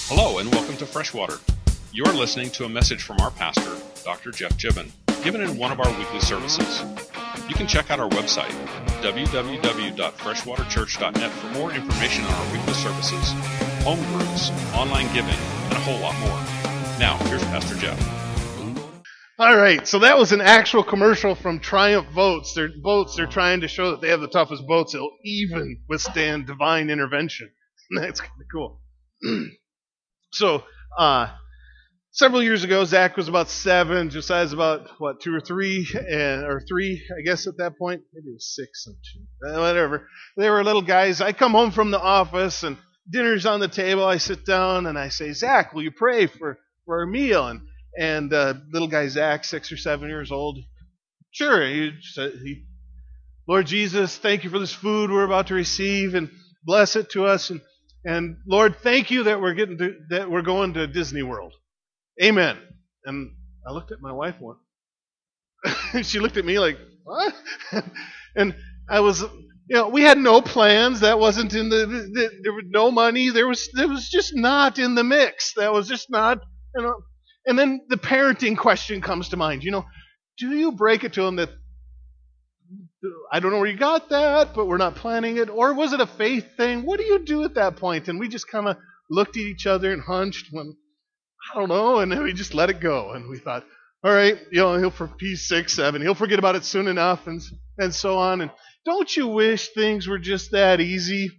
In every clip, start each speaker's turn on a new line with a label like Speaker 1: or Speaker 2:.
Speaker 1: Hello and welcome to Freshwater. You are listening to a message from our pastor, Dr. Jeff Gibbon, given in one of our weekly services. You can check out our website, www.freshwaterchurch.net, for more information on our weekly services, home groups, online giving, and a whole lot more. Now, here's Pastor Jeff.
Speaker 2: All right, so that was an actual commercial from Triumph Boats. They're trying to show that they have the toughest boats that'll even withstand divine intervention. That's kind of cool. So, several years ago, Zach was about 7, Josiah's about, 2 or 3, or 3, I guess at that point. Maybe it was 6, whatever. They were little guys. I come home from the office, and dinner's on the table. I sit down, and I say, Zach, will you pray for our meal? And little guy Zach, 6 or 7 years old, sure. He, Lord Jesus, thank you for this food we're about to receive, and bless it to us. And Lord, thank you that we're going to Disney World. Amen. And I looked at my wife and went, she looked at me like, what? And I was, we had no plans. That wasn't in there was no money. There was just not in the mix. That was just not, And then the parenting question comes to mind. Do you break it to them that, I don't know where you got that, but we're not planning it? Or was it a faith thing? What do you do at that point? And we just kind of looked at each other and hunched when, I don't know, and then we just let it go. And we thought, all right, he'll for P's 6, 7, he'll forget about it soon enough, and so on. And don't you wish things were just that easy?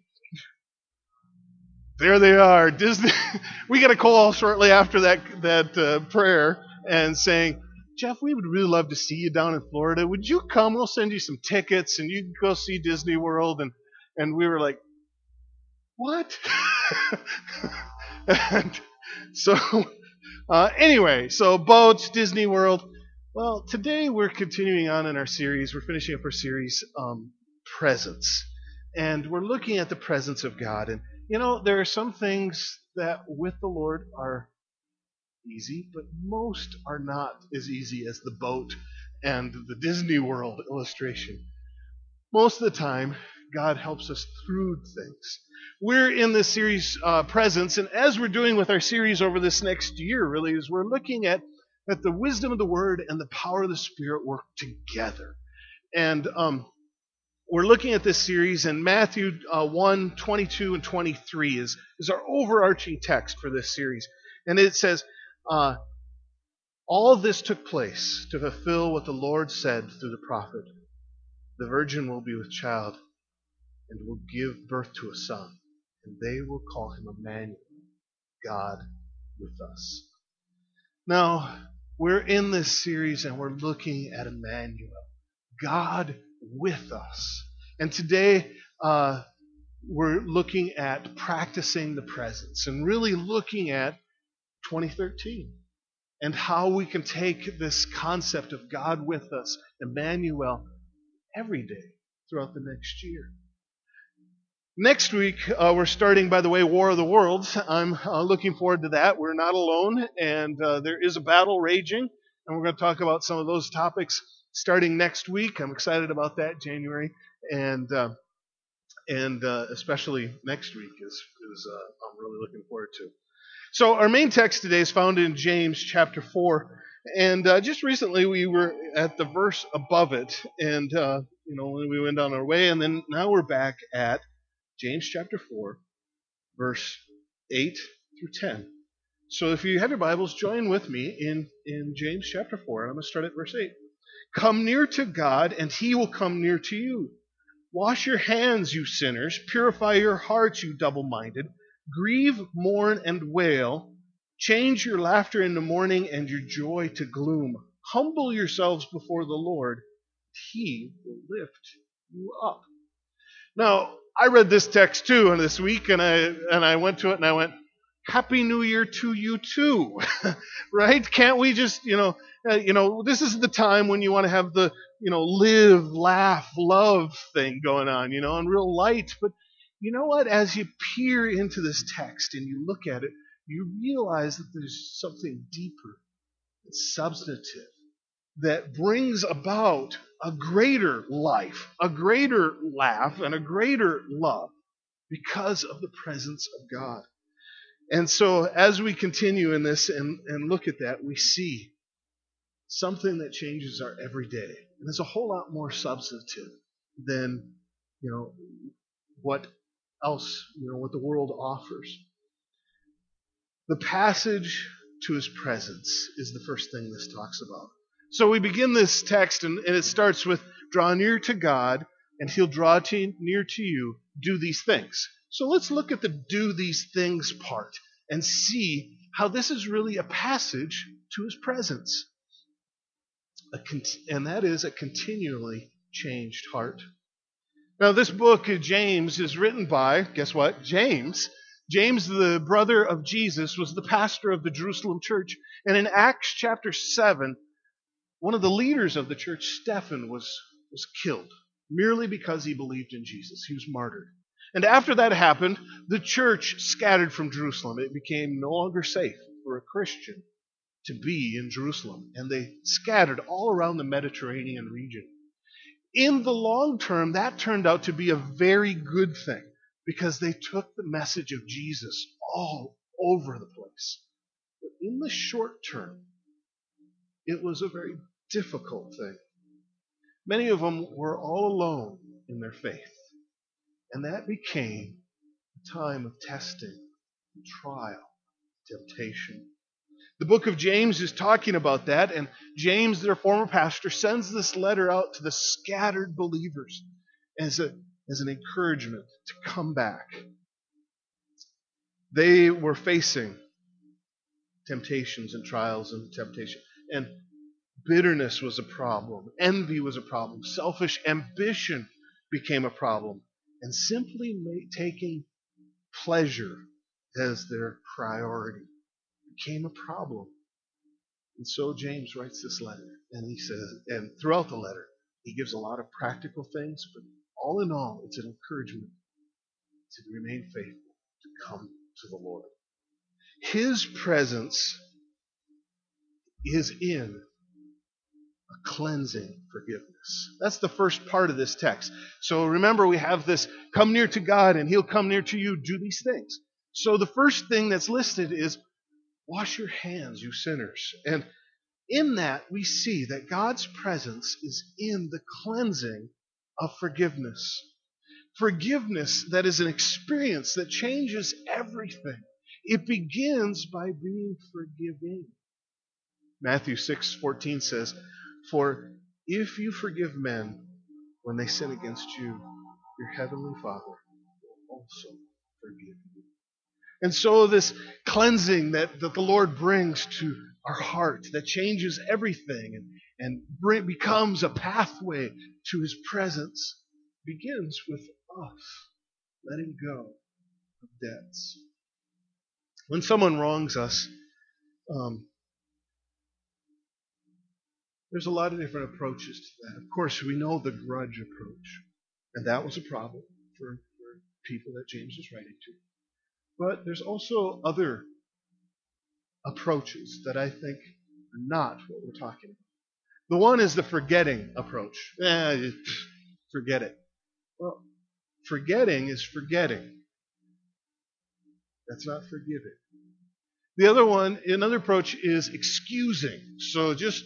Speaker 2: There they are. Disney. We got a call shortly after that prayer and saying, Jeff, we would really love to see you down in Florida. Would you come? We'll send you some tickets and you can go see Disney World. And we were like, what? And so anyway, so boats, Disney World. Well, today we're continuing on in our series. We're finishing up our series, Presence. And we're looking at the presence of God. And there are some things that with the Lord are easy, but most are not as easy as the boat and the Disney World illustration. Most of the time, God helps us through things. We're in this series, Presence, and as we're doing with our series over this next year, really, is we're looking at the wisdom of the Word and the power of the Spirit work together. And we're looking at this series, and Matthew 1, 22 and 23 is our overarching text for this series. And it says, all of this took place to fulfill what the Lord said through the prophet. The virgin will be with child and will give birth to a son, and they will call him Emmanuel, God with us. Now, we're in this series and we're looking at Emmanuel, God with us. And today, we're looking at practicing the presence and really looking at 2013 and how we can take this concept of God with us, Emmanuel, every day throughout the next year. Next week, we're starting, by the way, War of the Worlds. I'm looking forward to that. We're not alone, and there is a battle raging, and we're going to talk about some of those topics starting next week. I'm excited about that, January, and especially next week is I'm really looking forward to. So our main text today is found in James chapter 4, and just recently we were at the verse above it, and when we went on our way, and then now we're back at James chapter 4, verse 8 through 10. So if you have your Bibles, join with me in James chapter 4, and I'm going to start at verse 8. Come near to God, and He will come near to you. Wash your hands, you sinners. Purify your hearts, you double-minded. Grieve, mourn, and wail. Change your laughter into mourning and your joy to gloom. Humble yourselves before the Lord. He will lift you up. Now, I read this text too this week, and I went to it and I went, Happy New Year to you too, right? Can't we just, this is the time when you want to have the, live, laugh, love thing going on, and real light. But you know what? As you peer into this text and you look at it, you realize that there's something deeper and substantive that brings about a greater life, a greater laugh, and a greater love because of the presence of God. And so as we continue in this and look at that, we see something that changes our everyday. And it's a whole lot more substantive than, what else, what the world offers. The passage to his presence is the first thing this talks about. So we begin this text, and it starts with, draw near to God, and he'll draw near to you. Do these things. So let's look at the do these things part and see how this is really a passage to his presence. And that is a continually changed heart. Now, this book of James is written by, guess what? James. James, the brother of Jesus, was the pastor of the Jerusalem church. And in Acts chapter 7, one of the leaders of the church, Stephen, was killed merely because he believed in Jesus. He was martyred. And after that happened, the church scattered from Jerusalem. It became no longer safe for a Christian to be in Jerusalem. And they scattered all around the Mediterranean region. In the long term, that turned out to be a very good thing because they took the message of Jesus all over the place. But in the short term, it was a very difficult thing. Many of them were all alone in their faith. And that became a time of testing, trial, temptation. The book of James is talking about that, and James, their former pastor, sends this letter out to the scattered believers as an encouragement to come back. They were facing temptations and trials and temptation. And bitterness was a problem. Envy was a problem. Selfish ambition became a problem. And simply taking pleasure as their priority became a problem. And so James writes this letter, and he says, and throughout the letter, he gives a lot of practical things, but all in all, it's an encouragement to remain faithful, to come to the Lord. His presence is in a cleansing forgiveness. That's the first part of this text. So remember, we have this, come near to God and he'll come near to you, do these things. So the first thing that's listed is, wash your hands, you sinners. And in that, we see that God's presence is in the cleansing of forgiveness. Forgiveness that is an experience that changes everything. It begins by being forgiving. Matthew 6:14 says, for if you forgive men when they sin against you, your heavenly Father will also forgive you. And so this cleansing that the Lord brings to our heart, that changes everything and becomes a pathway to his presence, begins with us letting go of debts. When someone wrongs us, there's a lot of different approaches to that. Of course, we know the grudge approach, and that was a problem for people that James is writing to. But there's also other approaches that I think are not what we're talking about. The one is the forgetting approach. Forget it. Well, forgetting is forgetting. That's not forgiving. The other one, another approach is excusing. So just,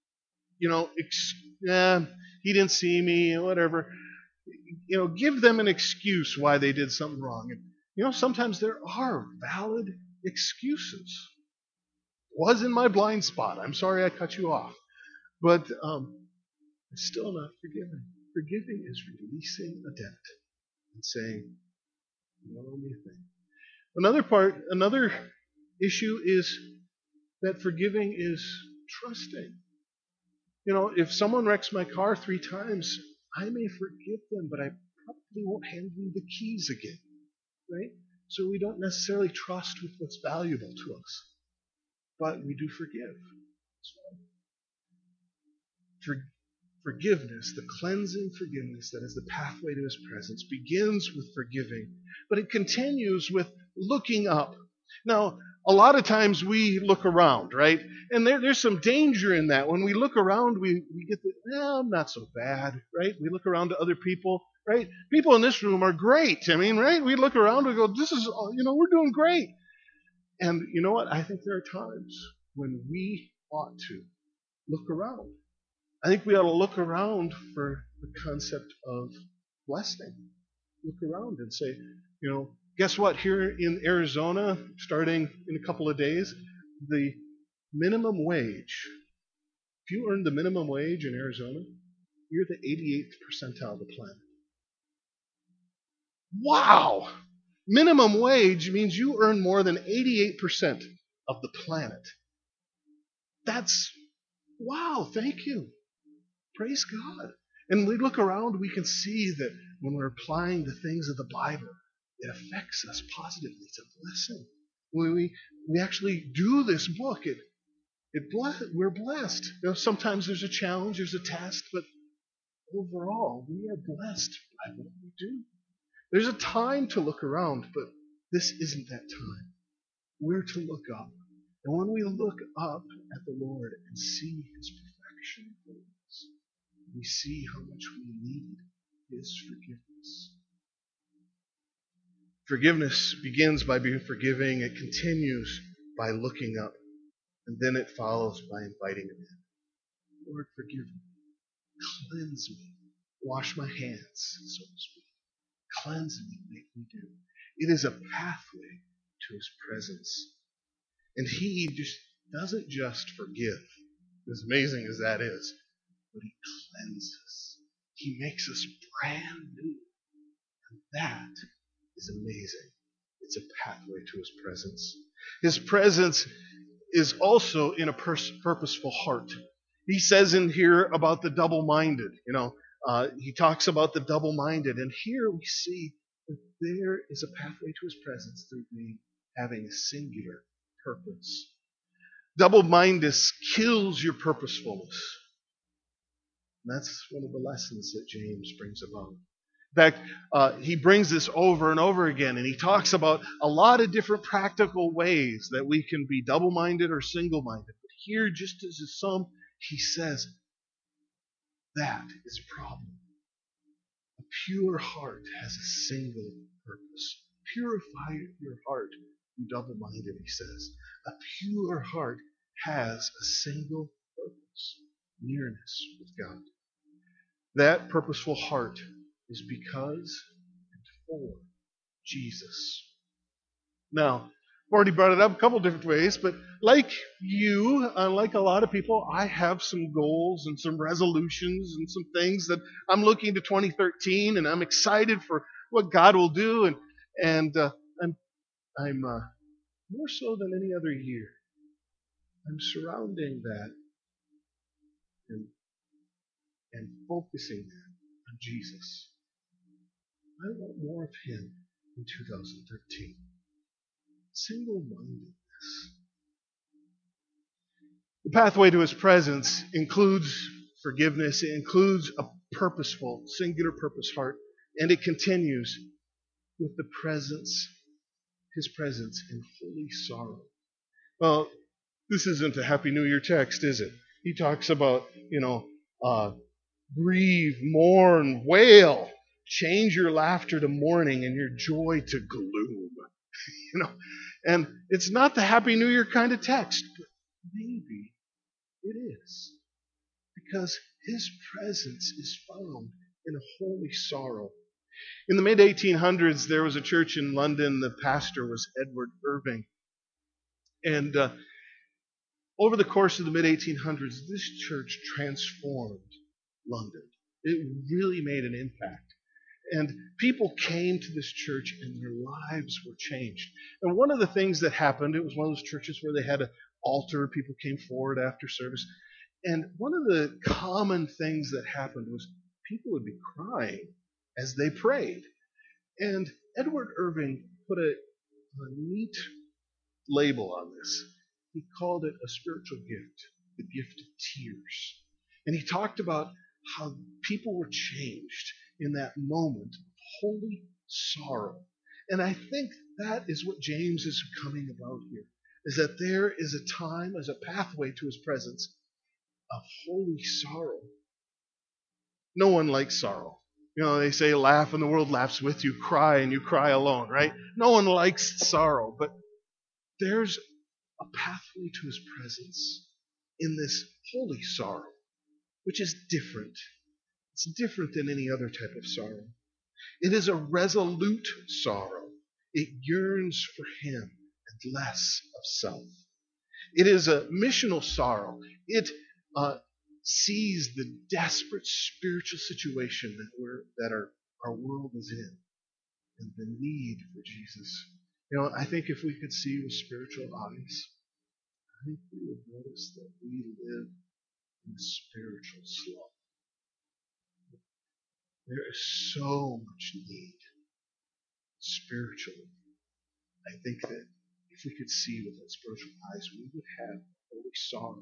Speaker 2: he didn't see me, whatever. Give them an excuse why they did something wrong. And, sometimes there are valid excuses. Was in my blind spot. I'm sorry I cut you off. But it's still not forgiving. Forgiving is releasing a debt and saying, you don't owe me a thing. Another issue is that forgiving is trusting. If someone wrecks my car 3 times, I may forgive them, but I probably won't hand them the keys again. Right? So we don't necessarily trust with what's valuable to us. But we do forgive. Forgiveness, the cleansing forgiveness that is the pathway to his presence, begins with forgiving, but it continues with looking up. Now, a lot of times we look around, right? And there's some danger in that. When we look around, we get I'm not so bad, right? We look around to other people, right? People in this room are great. Right? We look around and go, this is, we're doing great. And you know what? I think there are times when we ought to look around. I think we ought to look around for the concept of blessing. Look around and say, guess what? Here in Arizona, starting in a couple of days, the minimum wage, if you earn the minimum wage in Arizona, you're the 88th percentile of the planet. Wow! Minimum wage means you earn more than 88% of the planet. That's, wow, thank you. Praise God. And we look around, we can see that when we're applying the things of the Bible, it affects us positively. It's a blessing. When we actually do this book, we're blessed. Sometimes there's a challenge, there's a test, but overall, we are blessed by what we do. There's a time to look around, but this isn't that time. We're to look up. And when we look up at the Lord and see His perfection in us, we see how much we need His forgiveness. Forgiveness begins by being forgiving. It continues by looking up. And then it follows by inviting Him in. Lord, forgive me. Cleanse me. Wash my hands, so to speak. Cleanse me, make me new. It is a pathway to His presence. And He doesn't just forgive, as amazing as that is, but He cleanses. He makes us brand new. And that is amazing. It's a pathway to His presence. His presence is also in a purposeful heart. He says in here about the double-minded, he talks about the double-minded, and here we see that there is a pathway to His presence through having a singular purpose. Double-mindedness kills your purposefulness. And that's one of the lessons that James brings about. In fact, he brings this over and over again, and he talks about a lot of different practical ways that we can be double-minded or single-minded. But here, just as a sum, he says, that is a problem. A pure heart has a single purpose. Purify your heart, you double-minded, he says. A pure heart has a single purpose, nearness with God. That purposeful heart is because and for Jesus. Now, I've already brought it up a couple different ways, but like you, like a lot of people, I have some goals and some resolutions and some things that I'm looking to 2013, and I'm excited for what God will do, and I'm more so than any other year, I'm surrounding that and focusing that on Jesus. I want more of Him in 2013. Single-mindedness. The pathway to His presence includes forgiveness. It includes a purposeful, singular purpose heart. And it continues with the presence, His presence in holy sorrow. Well, this isn't a Happy New Year text, is it? He talks about, grieve, mourn, wail. Change your laughter to mourning and your joy to gloom. And it's not the Happy New Year kind of text, but maybe it is. Because His presence is found in a holy sorrow. In the mid-1800s, there was a church in London. The pastor was Edward Irving. And over the course of the mid-1800s, this church transformed London. It really made an impact. And people came to this church and their lives were changed. And one of the things that happened, it was one of those churches where they had an altar, people came forward after service. And one of the common things that happened was people would be crying as they prayed. And Edward Irving put a neat label on this. He called it a spiritual gift, the gift of tears. And he talked about how people were changed in that moment of holy sorrow. And I think that is what James is coming about here, is that there is a time, as a pathway to His presence, of holy sorrow. No one likes sorrow. They say laugh and the world laughs with you, cry and you cry alone, right? No one likes sorrow, but there's a pathway to his presence in this holy sorrow, which is different. It's different than any other type of sorrow. It is a resolute sorrow. It yearns for him and less of self. It is a missional sorrow. It sees the desperate spiritual situation that our world is in and the need for Jesus. I think if we could see with spiritual eyes, I think we would notice that we live in a spiritual slum. There is so much need spiritually. I think that if we could see with that spiritual eyes, we would have holy sorrow.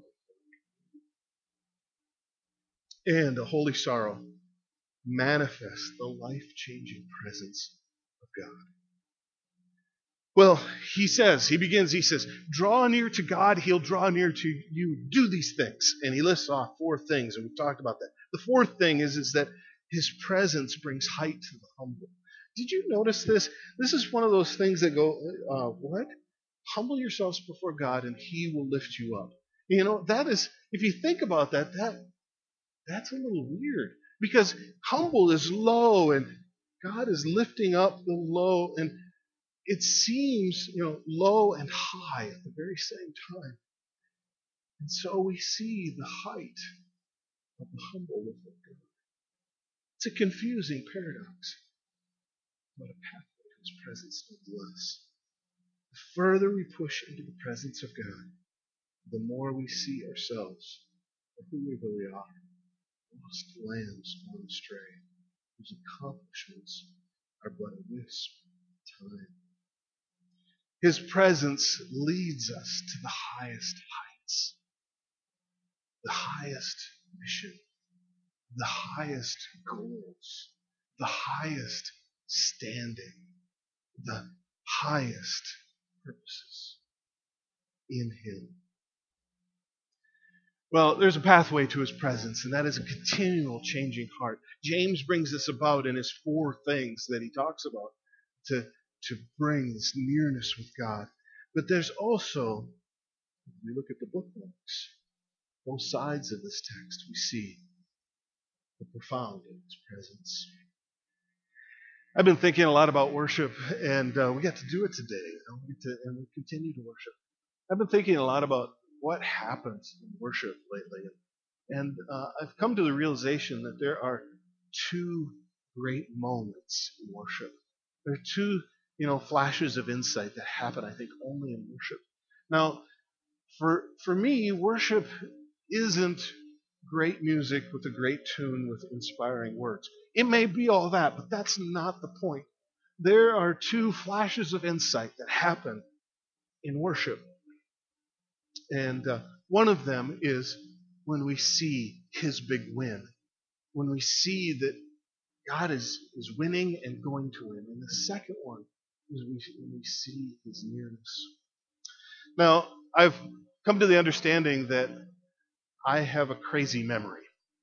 Speaker 2: And a holy sorrow manifests the life-changing presence of God. Well, he says, draw near to God, he'll draw near to you. Do these things. And he lists off 4 things, and we've talked about that. The 4th thing is that his presence brings height to the humble. Did you notice this? This is one of those things that go, what? Humble yourselves before God, and he will lift you up. That is, if you think about that, that's a little weird. Because humble is low, and God is lifting up the low, and it seems, low and high at the very same time. And so we see the height of the humble with God. It's a confusing paradox, but a pathway to his presence nonetheless. The further we push into the presence of God, the more we see ourselves for who we really are. Lost lambs gone astray, whose accomplishments are but a wisp of time. His presence leads us to the highest heights, the highest mission, the highest goals, the highest standing, the highest purposes in him. Well, there's a pathway to his presence, and that is a continual changing heart. James brings this about in his 4 things that he talks about to bring this nearness with God. But there's also, if we look at the bookmarks, both sides of this text, we see the profound in his presence. I've been thinking a lot about worship, and we got to do it today. And we continue to worship. I've been thinking a lot about what happens in worship lately. And I've come to the realization that there are 2 great moments in worship. There are 2, flashes of insight that happen, I think, only in worship. Now, for me, worship isn't great music with a great tune with inspiring words. It may be all that, but that's not the point. There are 2 flashes of insight that happen in worship. And one of them is when we see his big win. When we see that God is winning and going to win. And the second one is when we see his nearness. Now, I've come to the understanding that I have a crazy memory.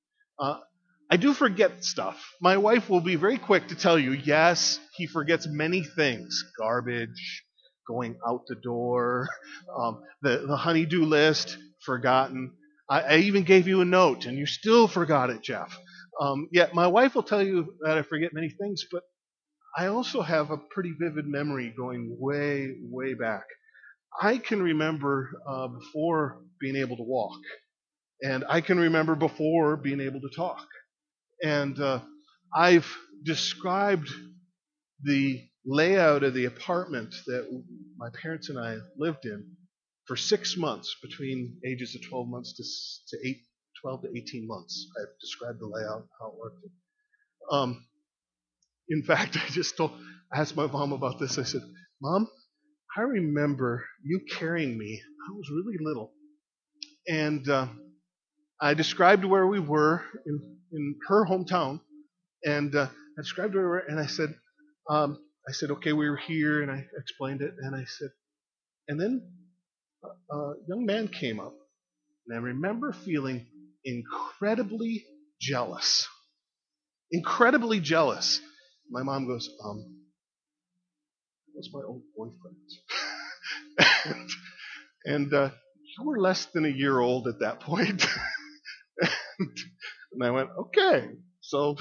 Speaker 2: I do forget stuff. My wife will be very quick to tell you, yes, he forgets many things. Garbage, going out the door, the honey-do list, forgotten. I even gave you a note, and you still forgot it, Jeff. Yet my wife will tell you that I forget many things, but I also have a pretty vivid memory going way, way back. I can remember before being able to walk, and I can remember before being able to talk. And I've described the layout of the apartment that my parents and I lived in for 6 months, between ages of 12 months to 12 to 18 months. I've described the layout, how it worked. In fact, I asked my mom about this. I said, Mom, I remember you carrying me. I was really little. And I described where we were in her hometown. And I described where we were, and I said, okay, we were here, and I explained it. And I said, and then a young man came up. And I remember feeling incredibly jealous. Incredibly jealous. My mom goes, that was my old boyfriend. And you were less than a year old at that point. And I went, okay. So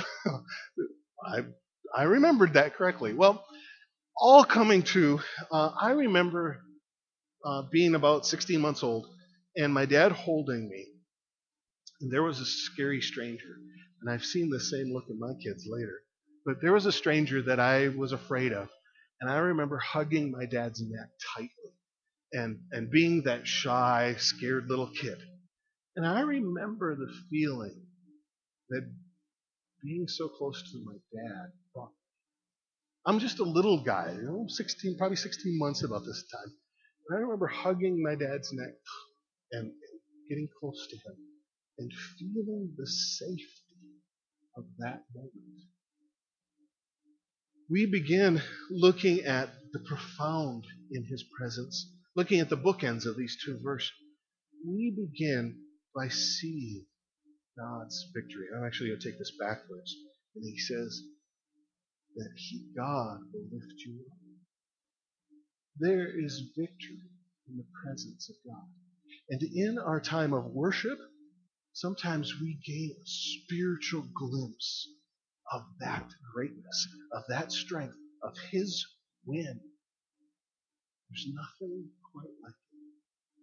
Speaker 2: I remembered that correctly. Well, all coming to, I remember being about 16 months old and my dad holding me. And there was a scary stranger. And I've seen the same look in my kids later. But there was a stranger that I was afraid of. And I remember hugging my dad's neck tightly and being that shy, scared little kid. And I remember the feeling that being so close to my dad brought me. I'm just a little guy, 16, probably 16 months about this time. And I remember hugging my dad's neck and getting close to him and feeling the safety of that moment. We begin looking at the profound in his presence, looking at the bookends of these two verses. We begin by seeing God's victory. I'm actually going to take this backwards. And he says that God will lift you up. There is victory in the presence of God. And in our time of worship, sometimes we gain a spiritual glimpse of that greatness, of that strength, of his win. There's nothing quite like it.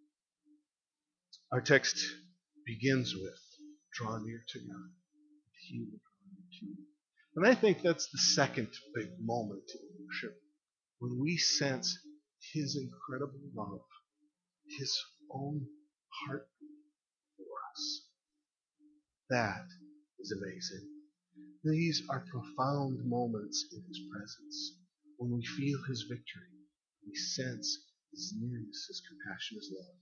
Speaker 2: Our text begins with, draw near to God, and he will draw near to you. And I think that's the second big moment in worship, when we sense his incredible love, his own heartbeat for us. That is amazing. These are profound moments in his presence, when we feel his victory, we sense his nearness, his compassion, his love.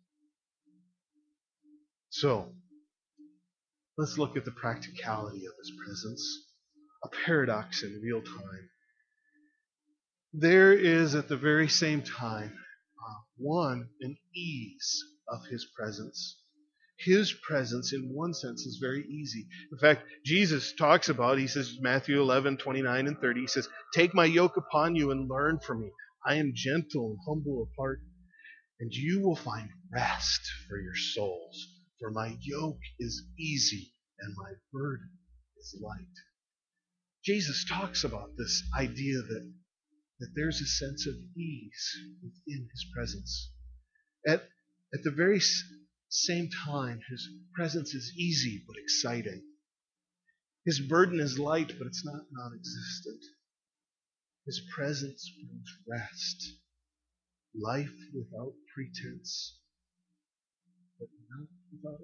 Speaker 2: So, let's look at the practicality of his presence, a paradox in real time. There is at the very same time, an ease of his presence. His presence, in one sense, is very easy. In fact, Jesus talks about, he says, Matthew 11, 29 and 30, he says, take my yoke upon you and learn from me. I am gentle and humble of heart, and you will find rest for your souls. For my yoke is easy and my burden is light. Jesus talks about this idea that there's a sense of ease within his presence. At the very same time, his presence is easy but exciting. His burden is light, but it's not non-existent. His presence brings rest, life without pretense, but not without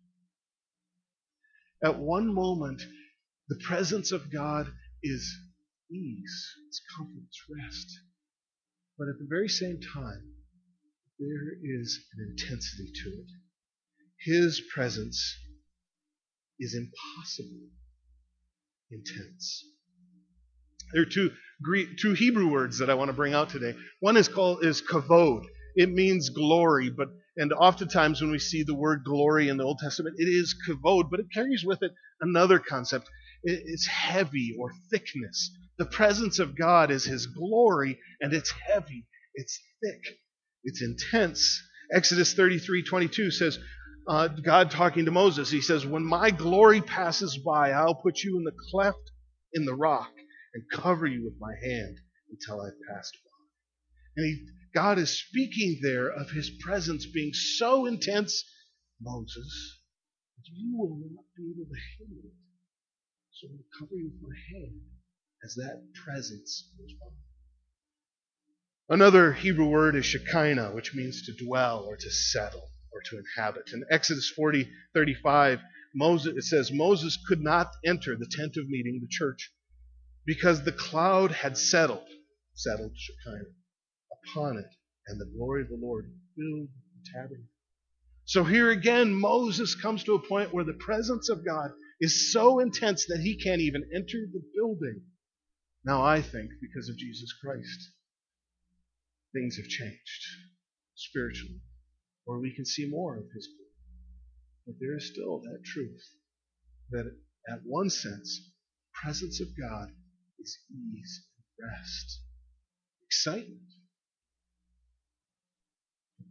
Speaker 2: effort. At one moment, the presence of God is ease, it's comfort, it's rest. But at the very same time, there is an intensity to it. His presence is impossibly intense. There are two Hebrew words that I want to bring out today. One is kavod. It means glory, and oftentimes when we see the word glory in the Old Testament, it is kavod, but it carries with it another concept. It's heavy or thickness. The presence of God is his glory, and it's heavy, it's thick, it's intense. Exodus 33:22 says, God talking to Moses, he says, when my glory passes by, I'll put you in the cleft in the rock and cover you with my hand until I've passed by. And God is speaking there of his presence being so intense, Moses, that you will not be able to handle it. So I'm going to cover you with my hand as that presence goes by. Another Hebrew word is Shekinah, which means to dwell or to settle or to inhabit. In Exodus 40:35, it says, Moses could not enter the tent of meeting, the church, because the cloud had settled Shekinah upon it, and the glory of the Lord filled the tabernacle. So here again, Moses comes to a point where the presence of God is so intense that he can't even enter the building. Now I think, because of Jesus Christ, things have changed spiritually, or we can see more of his glory. But there is still that truth that at one sense, the presence of God is ease and rest, excitement.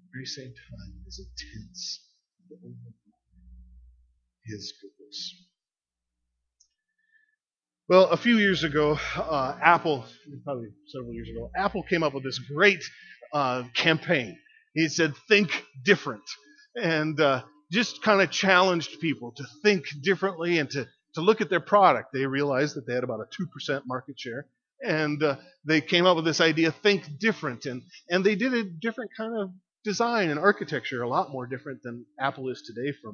Speaker 2: the very same time is intense and overwhelming His goodness. Well, a few years ago, Apple, probably several years ago, Apple came up with this great campaign. He said, "Think different," and just kind of challenged people to think differently and to look at their product. They realized that they had about a 2% market share, and they came up with this idea, think different, and they did a different kind of design and architecture, a lot more different than Apple is today from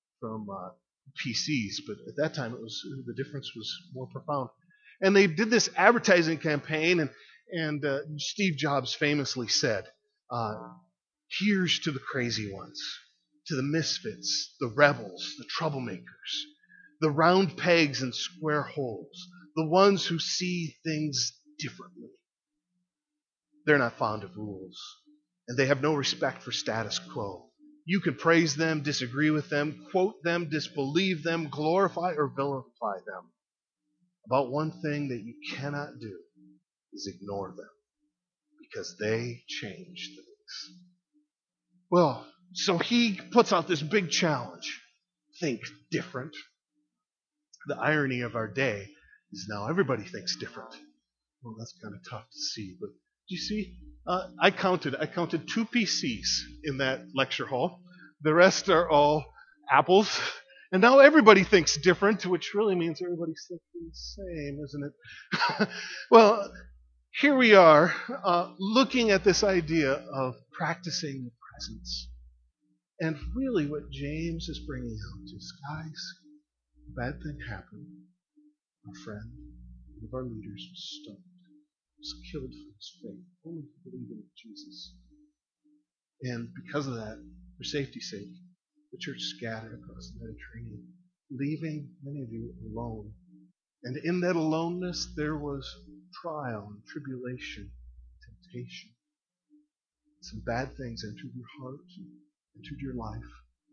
Speaker 2: PCs, but at that time the difference was more profound. And they did this advertising campaign, and Steve Jobs famously said, "Here's to the crazy ones, to the misfits, the rebels, the troublemakers, the round pegs and square holes, the ones who see things differently. They're not fond of rules, and they have no respect for status quo. You can praise them, disagree with them, quote them, disbelieve them, glorify or vilify them. About one thing that you cannot do is ignore them, because they change things." Well, so he puts out this big challenge. Think different. The irony of our day is now everybody thinks different. Well, that's kind of tough to see, but do you see? I counted 2 PCs in that lecture hall. The rest are all Apples. And now everybody thinks different, which really means everybody's thinking the same, isn't it? Well, here we are looking at this idea of practicing the presence. And really what James is bringing out is, guys, a bad thing happened. Our friend, one of our leaders, was stoned. Was killed for his faith, only for believing in Jesus. And because of that, for safety's sake, the church scattered across the Mediterranean, leaving many of you alone. And in that aloneness, there was trial and tribulation, temptation. Some bad things entered your heart, entered your life.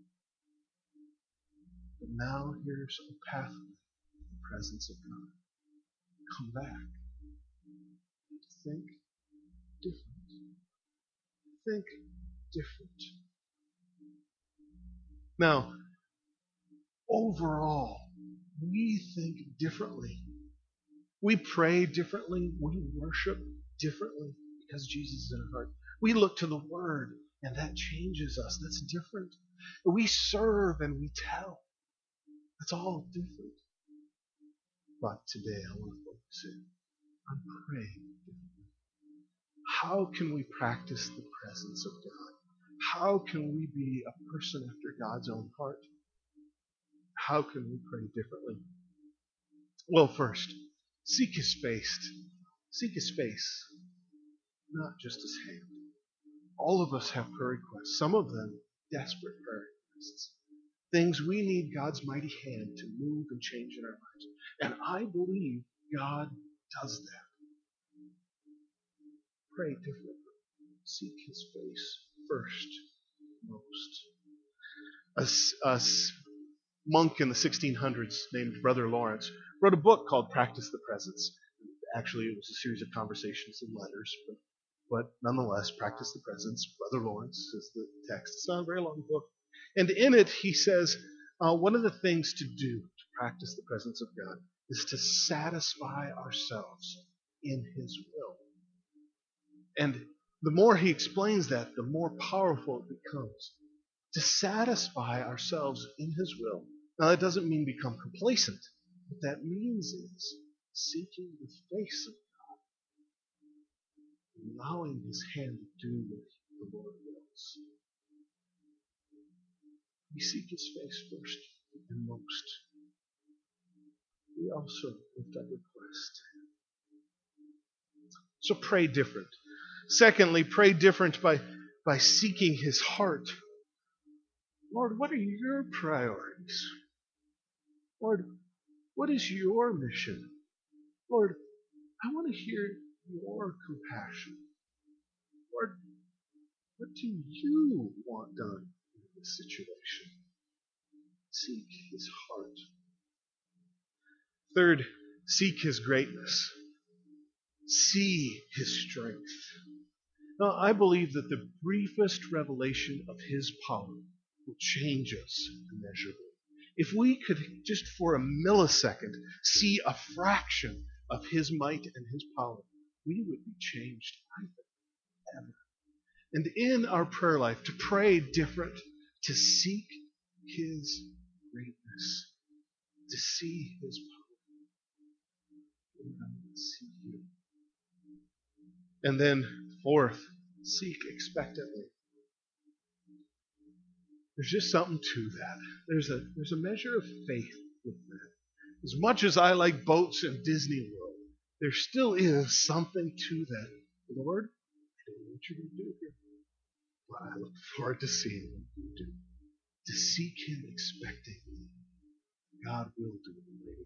Speaker 2: But now here's a pathway to the presence of God. Come back. Think different. Think different. Now, overall, we think differently. We pray differently. We worship differently because Jesus is in our heart. We look to the Word, and that changes us. That's different. We serve and we tell. That's all different. But today I want to focus in on praying differently. How can we practice the presence of God? How can we be a person after God's own heart? How can we pray differently? Well, first, seek His face. Seek His face, not just His hand. All of us have prayer requests, some of them desperate prayer requests. Things we need God's mighty hand to move and change in our lives. And I believe God does that. Pray differently. Seek His face first, most. A monk in the 1600s named Brother Lawrence wrote a book called Practice the Presence. Actually, it was a series of conversations and letters, but nonetheless, Practice the Presence. Brother Lawrence is the text. It's not a very long book. And in it, he says, one of the things to do to practice the presence of God is to satisfy ourselves in His will. And the more he explains that, the more powerful it becomes. To satisfy ourselves in His will. Now, that doesn't mean become complacent. What that means is seeking the face of God, allowing His hand to do what the Lord wills. We seek His face first and most. We also lift up request. So pray different. Secondly, pray different by seeking His heart. Lord, what are your priorities? Lord, what is your mission? Lord, I want to hear your compassion. Lord, what do you want done in this situation? Seek His heart. Third, seek His greatness. See His strength. No, I believe that the briefest revelation of His power will change us immeasurably. If we could just for a millisecond see a fraction of His might and His power, we would be changed, I think, ever. And in our prayer life, to pray different, to seek His greatness, to see His power. See you. And then, fourth, seek expectantly. There's just something to that. There's a measure of faith with that. As much as I like boats and Disney World, there still is something to that. Lord, I don't know what you're going to do here, but I look forward to seeing what you do. To seek Him expectantly. God will do it.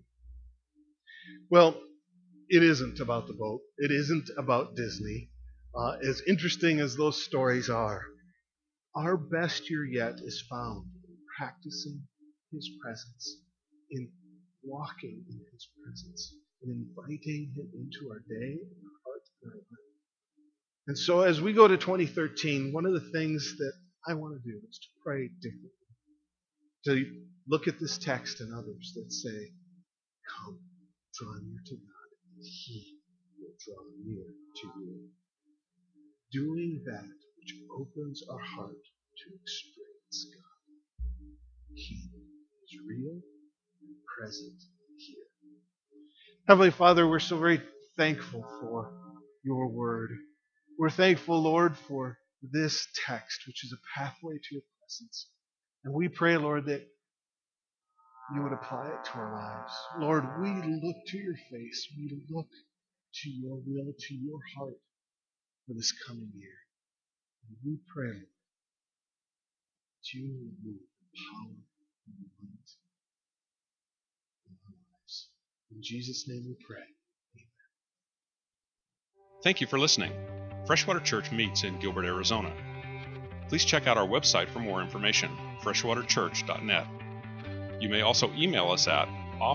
Speaker 2: Well, it isn't about the boat. It isn't about Disney. As interesting as those stories are, our best year yet is found in practicing His presence, in walking in His presence, and inviting Him into our day, and our heart, and our life. And so as we go to 2013, one of the things that I want to do is to pray differently. To look at this text and others that say, come, draw near to God, and He will draw near to you. Doing that which opens our heart to experience God. He is real and present here. Heavenly Father, we're so very thankful for your word. We're thankful, Lord, for this text, which is a pathway to your presence. And we pray, Lord, that you would apply it to our lives. Lord, we look to your face. We look to your will, to your heart for this coming year. And we pray that you will move in power and might in our lives. In Jesus' name we pray. Amen.
Speaker 1: Thank you for listening. Freshwater Church meets in Gilbert, Arizona. Please check out our website for more information, freshwaterchurch.net. You may also email us at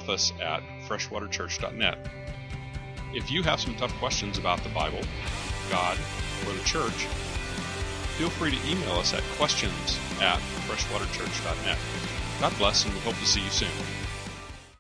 Speaker 1: office@freshwaterchurch.net. If you have some tough questions about the Bible, God, or the church, feel free to email us at questions@freshwaterchurch.net. God bless, and we hope to see you soon.